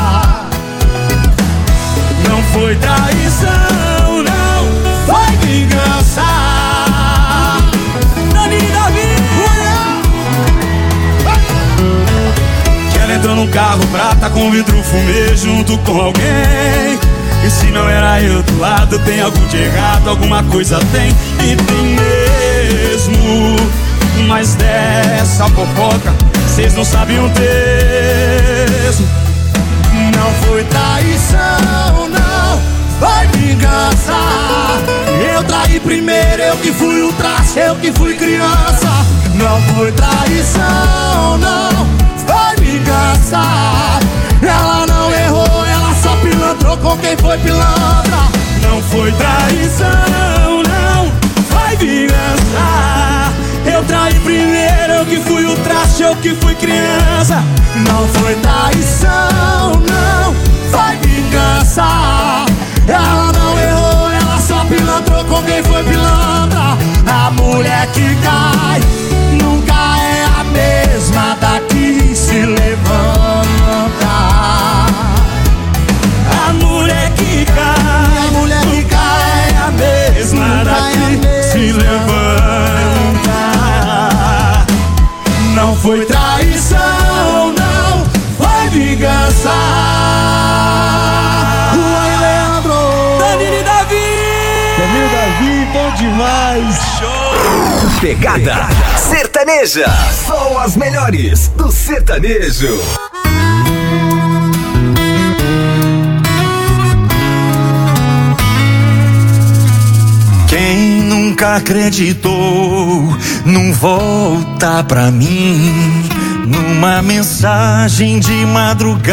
Não foi traição, não foi vingança. Danilo e Davi. Que ela entrou num carro prata com vidro fumê junto com alguém. E se não era eu do lado, tem algo de errado, alguma coisa tem. E tem mesmo. Mas dessa fofoca cês não sabem o texto. Não foi traição, não foi vingança. Eu traí primeiro, eu que fui o traste, eu que fui criança. Não foi traição, não foi vingança. Ela não errou, ela só pilantrou com quem foi pilantra. Não foi traição, não foi vingança. Eu traí primeiro, eu que fui o traste, eu que fui criança. Não foi traição, não foi vingança. Ela não errou, ela só pilantrou com quem foi pilantra. A mulher que cai nunca é a mesma daqui se levanta. A mulher que cai é a mesma daqui se levanta. Não foi traição, não foi vingança. Juan Leandro, Danilo e Davi. Danilo e Davi, bom demais. Show. Pegada sertaneja. Só as melhores do sertanejo. Quem nunca acreditou num volta pra mim, numa mensagem de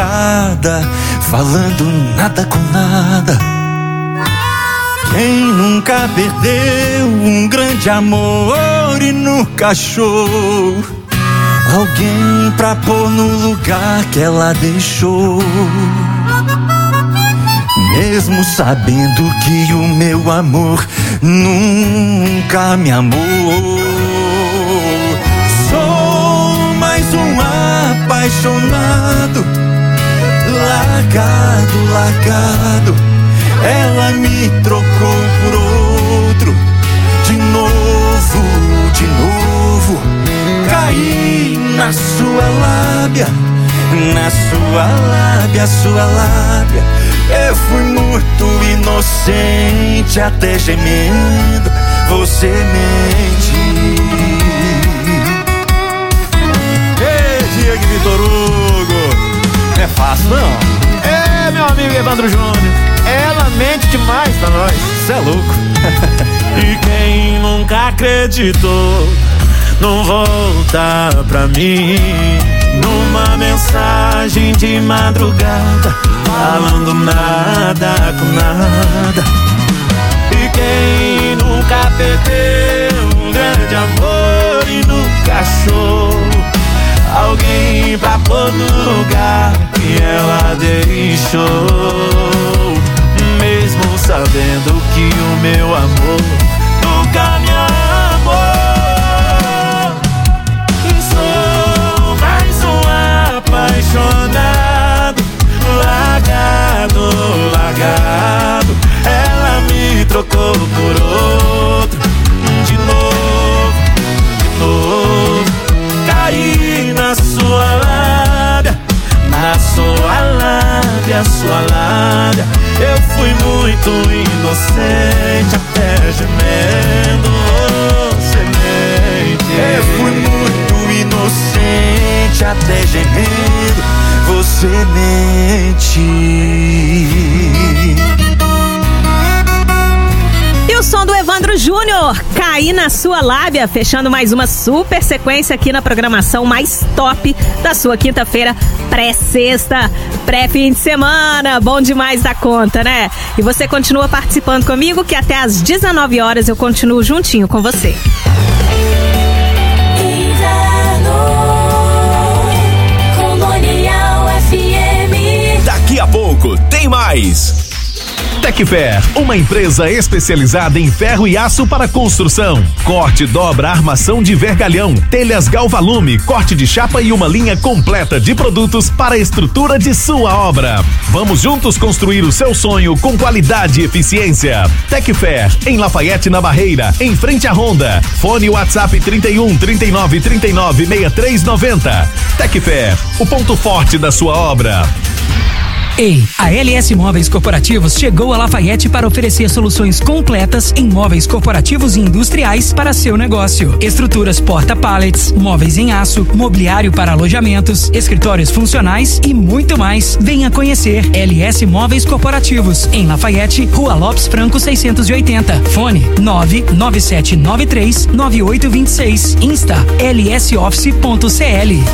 madrugada, falando nada com nada. Quem nunca nunca perdeu um grande amor e nunca achou alguém pra pôr no lugar que ela deixou. Mesmo sabendo que o meu amor nunca me amou. Sou mais um apaixonado, largado. Ela me trocou por outro. De novo, caí na sua lábia, sua lábia. Eu fui muito inocente, até gemendo você mente. Ei, Diego Vitor Hugo, não é fácil não. É, meu amigo Evandro Júnior, ela mente demais pra nós, cê é louco. E quem nunca acreditou não volta pra mim, numa mensagem de madrugada, falando nada com nada. E quem nunca perdeu um grande amor e nunca achou alguém pra pôr no lugar que ela deixou. Mesmo sabendo que o meu amor nunca me amou. Sou mais um apaixonado, largado. Ela me trocou por outro. De novo, caí na sua lábia, eu fui muito inocente, até gemendo você mente. Eu fui muito inocente, até gemendo você mente. E o som do Evandro Júnior, Caí na Sua Lábia, fechando mais uma super sequência aqui na programação mais top da sua quinta-feira pré-sexta, pré-fim de semana. Bom demais da conta, né? E você continua participando comigo, que até às 19 horas eu continuo juntinho com você. Colonial FM. Daqui a pouco tem mais. Tecfer, uma empresa especializada em ferro e aço para construção. Corte, dobra, armação de vergalhão, telhas Galvalume, corte de chapa e uma linha completa de produtos para a estrutura de sua obra. Vamos juntos construir o seu sonho com qualidade e eficiência. Tecfer, em Lafayette, na Barreira, em frente à Honda. Fone WhatsApp 31 39 39 63 90. Tecfer, o ponto forte da sua obra. Ei, a LS Móveis Corporativos chegou a Lafayette para oferecer soluções completas em móveis corporativos e industriais para seu negócio. Estruturas porta-pallets, móveis em aço, mobiliário para alojamentos, escritórios funcionais e muito mais. Venha conhecer LS Móveis Corporativos em Lafayette, Rua Lopes Franco 680. Fone 997939826. Insta lsoffice.cl.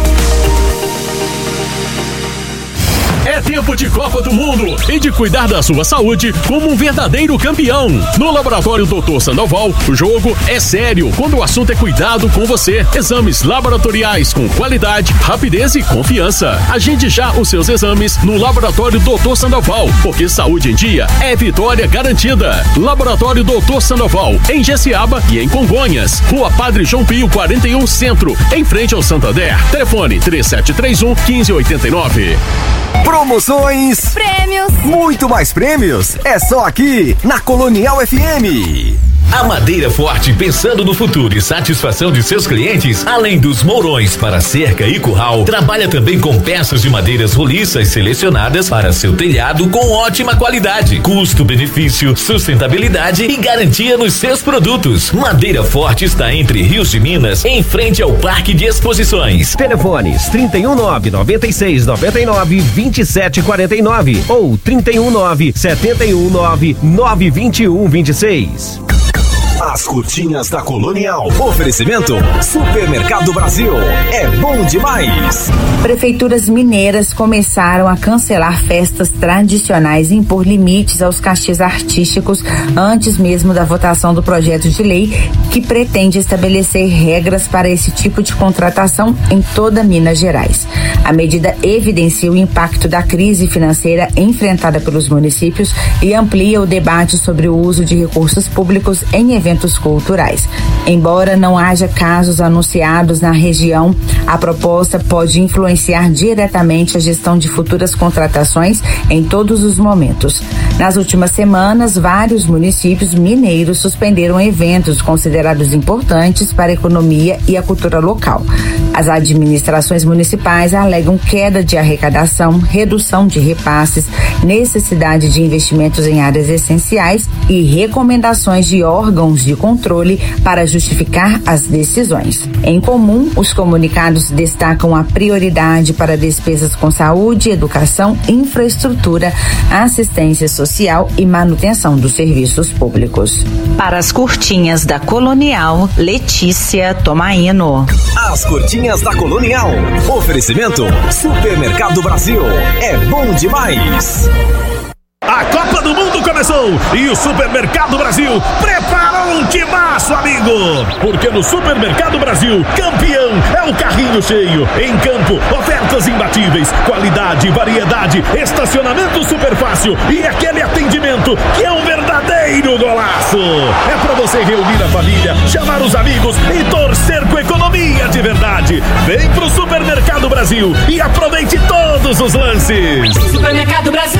É tempo de Copa do Mundo e de cuidar da sua saúde como um verdadeiro campeão. No Laboratório Dr. Sandoval, o jogo é sério quando o assunto é cuidado com você. Exames laboratoriais com qualidade, rapidez e confiança. Agende já os seus exames no Laboratório Dr. Sandoval, porque saúde em dia é vitória garantida. Laboratório Dr. Sandoval, em Jessiaba e em Congonhas. Rua Padre João Pio 41 Centro, em frente ao Santander. Telefone 3731-1589. Promoções, prêmios, muito mais prêmios. É só aqui na Colonial FM. A Madeira Forte, pensando no futuro e satisfação de seus clientes, além dos mourões para cerca e curral, trabalha também com peças de madeiras roliças selecionadas para seu telhado com ótima qualidade, custo-benefício, sustentabilidade e garantia nos seus produtos. Madeira Forte está entre Rios de Minas, em frente ao Parque de Exposições. Telefones 319-9699-2749 ou 319-719-921-26. As curtinhas da Colonial. Oferecimento Supermercado Brasil. É bom demais. Prefeituras mineiras começaram a cancelar festas tradicionais e impor limites aos cachês artísticos antes mesmo da votação do projeto de lei que pretende estabelecer regras para esse tipo de contratação em toda Minas Gerais. A medida evidencia o impacto da crise financeira enfrentada pelos municípios e amplia o debate sobre o uso de recursos públicos em eventos culturais. Embora não haja casos anunciados na região, a proposta pode influenciar diretamente a gestão de futuras contratações em todos os momentos. Nas últimas semanas, vários municípios mineiros suspenderam eventos considerados importantes para a economia e a cultura local. As administrações municipais alegam queda de arrecadação, redução de repasses, necessidade de investimentos em áreas essenciais e recomendações de órgãos de controle para justificar as decisões. Em comum, os comunicados destacam a prioridade para despesas com saúde, educação, infraestrutura, assistência social e manutenção dos serviços públicos. Para as curtinhas da Colonial, Letícia Tomaino. As curtinhas da Colonial. Oferecimento Supermercado Brasil. É bom demais. A Copa do Mundo começou e o Supermercado Brasil preparou um timaço, amigo! Porque no Supermercado Brasil, campeão é o carrinho cheio. Em campo, ofertas imbatíveis, qualidade, variedade, estacionamento super fácil e aquele atendimento que é um verdadeiro golaço. É pra você reunir a família, chamar os amigos e torcer com economia de verdade. Vem pro Supermercado Brasil e aproveite todos os lances. Supermercado Brasil.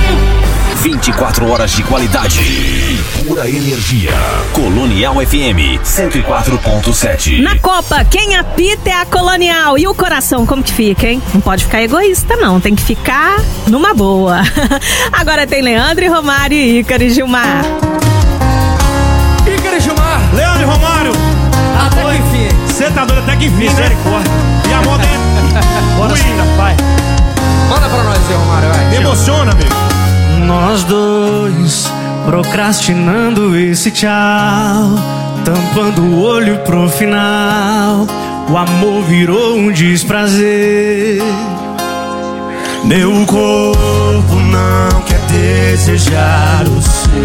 24 horas de qualidade e pura energia. Colonial FM 104.7. Na Copa, quem apita é a Colonial. E o coração, como que fica, hein? Não pode ficar egoísta, não. Tem que ficar numa boa. Agora tem Leandro e Romário e Ícaro e Gilmar. Ícaro e Gilmar. Leandro e Romário. Até que enfim. Você tá doido até que enfim, misericórdia. E a moda é... Bora sim, pai. Manda pra nós aí, Romário, vai. Emociona, amigo. Nós dois procrastinando esse tchau, tampando o olho pro final. O amor virou um desprazer. Meu corpo não quer desejar o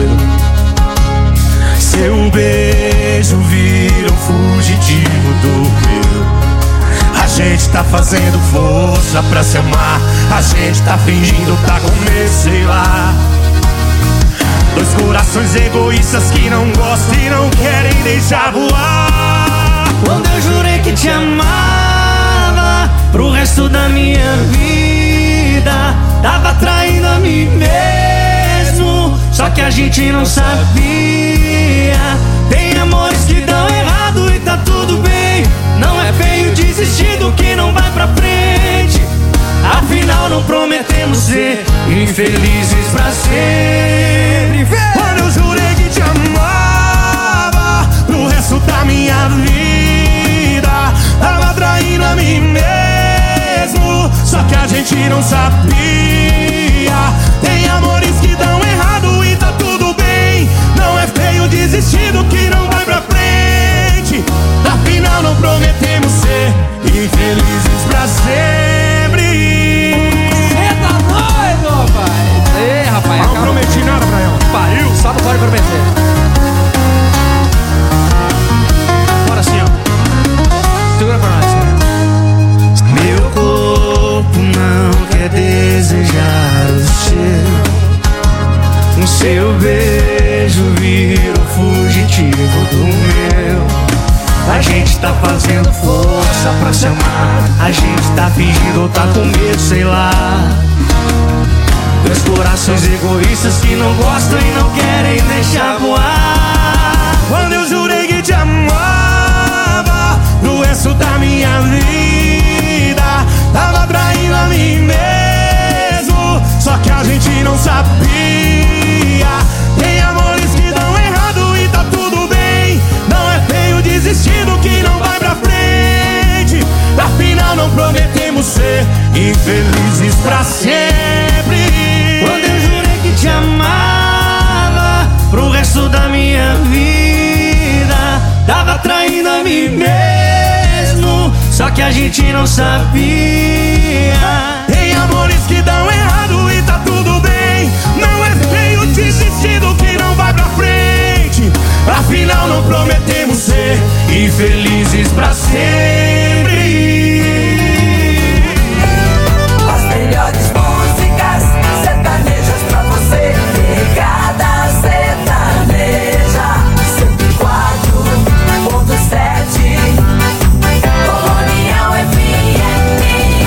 seu beijo vira um fugitivo do meu. A gente tá fazendo força pra se amar. A gente tá fingindo tá com medo, sei lá. Dois corações egoístas que não gostam e não querem deixar voar. Quando eu jurei que te amava pro resto da minha vida, tava traindo a mim mesmo, só que a gente não sabia. Tem amores que dão errado e tá tudo bem. Não é feio desistir do que não vai pra frente. Afinal não prometemos ser infelizes pra sempre. Quando eu jurei que te amava pro resto da minha vida, tava traindo a mim mesmo, só que a gente não sabia. Tem amores que dão errado e tá tudo bem. Não é feio desistir do que não vai pra frente. Afinal não prometemos ser infelizes pra sempre. Cê tá doido, pai? Ei, rapaz. Não prometi nada, Braião. Pariu, só não pode prometer. Bora assim, ó. Segura pra nós, né? Meu corpo não quer desejar o seu beijo vira o fugitivo do meu. A gente tá fazendo força pra se amar. A gente tá fingindo ou tá com medo, sei lá. Dois corações egoístas que não gostam e não querem deixar voar. Quando eu jurei que te amava pro resto da minha vida, tava traindo a mim mesmo, só que a gente não sabia. Tem amores que dão errado e tá tudo bem. Não é feio desistir do que não vai pra frente. Afinal não prometemos ser infelizes pra sempre. Quando eu jurei que te amava pro resto da minha que a gente não sabia. Tem amores que dão errado e tá tudo bem. Não é feio desistir do que não vai pra frente. Afinal não prometemos ser infelizes pra sempre. As melhores músicas sertanejas pra você. Pegada Sertaneja 104.7 Colonial FM.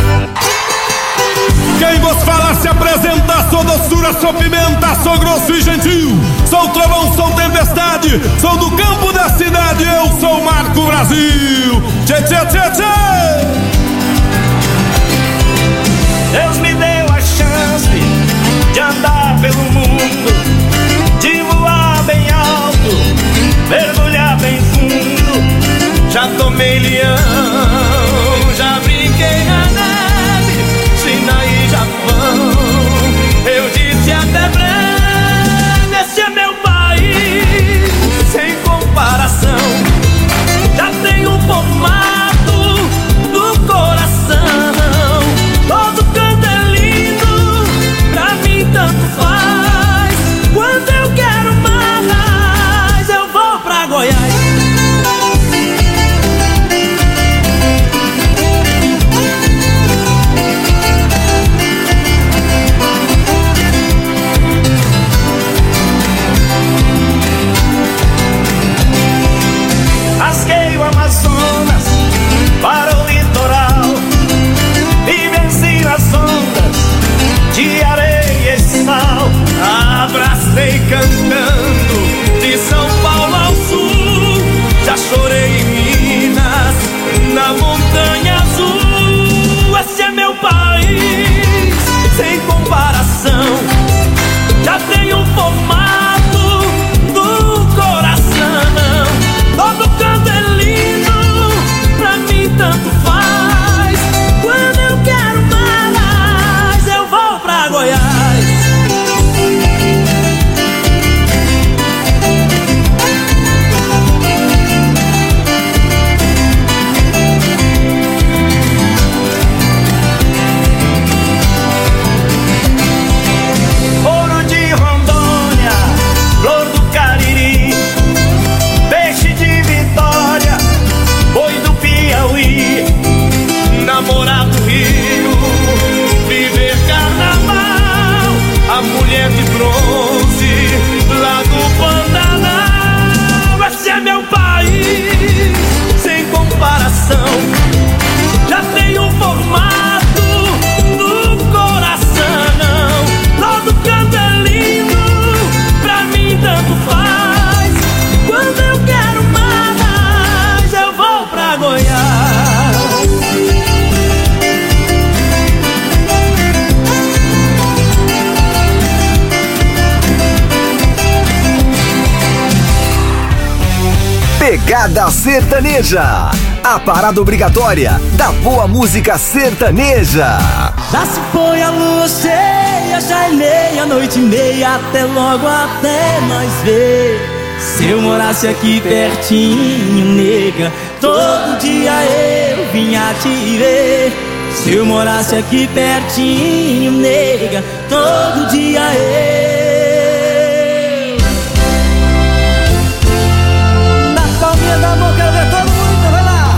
Quem vos fala se apresenta, sou doçura, sou pimenta, sou grosso e gentil. Sou trovão, sou tempestade, sou do campo da cidade, eu sou Marco Brasil. Tchê, tchê, tchê, tchê. Deus me deu a chance de andar pelo mundo, de voar bem alto, mergulhar bem fundo. Já tomei leão, já brinquei na neve, Sinaí, Japão. Eu disse até breve, esse é meu país, sem comparação. Já tenho um formato do coração. Todo canto é lindo, pra mim tanto faz. Quando eu quero mais, eu vou pra Goiás. Rasguei o Amazonas para o litoral e venci as ondas de areia e sal. Abracei cantando de São Paulo ao sul. Já chorei em Minas, na Montanha Azul. Esse é meu país, sem comparação. Já tenho um formato do coração. Todo canto é lindo, pra mim tanto faz. Quando eu quero mais, eu vou pra Goiás. Ouro de Rondônia, flor do Cariri, peixe de Vitória, boi do Piauí, namorar do Rio, viver carnaval, a mulher de bronze lá do Pantanal. Esse é meu país, sem comparação. Já tenho um formato do coração. Todo canto é lindo, pra mim tanto faz. Quando eu quero mais, eu vou pra Goiás. Pegada Sertaneja, a parada obrigatória da boa música sertaneja. Já se foi a lua cheia, já é meia-noite e meia. Até logo, até nós ver. Se eu morasse aqui pertinho, nega, todo dia eu vinha te ver. Se eu morasse aqui pertinho, nega, todo dia eu. Na palminha da mão, quero ver todo mundo, então vai lá.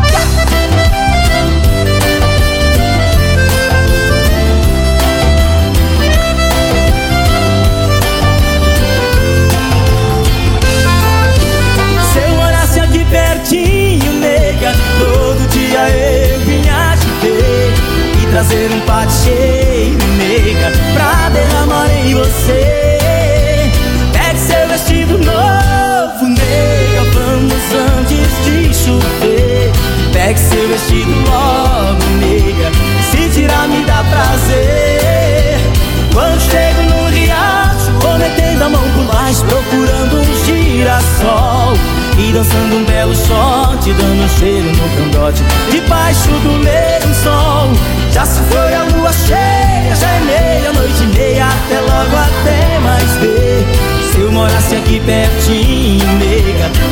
Se eu morasse aqui pertinho, nega, todo dia eu vinha te ver e trazer um pote cheio, nega, pra derramar em você. Pegue seu vestido novo, nega, vamos antes de chover. Pegue seu vestido logo, nega, se tirar me dá prazer. Quando chego no riacho, vou metendo a mão por baixo, procurando um girassol e dançando um belo shot, dando um cheiro no cangote, debaixo do lençol. Já se foi a lua cheia, já é meia-noite e meia. Até logo, até mais ver. Se eu morasse aqui pertinho,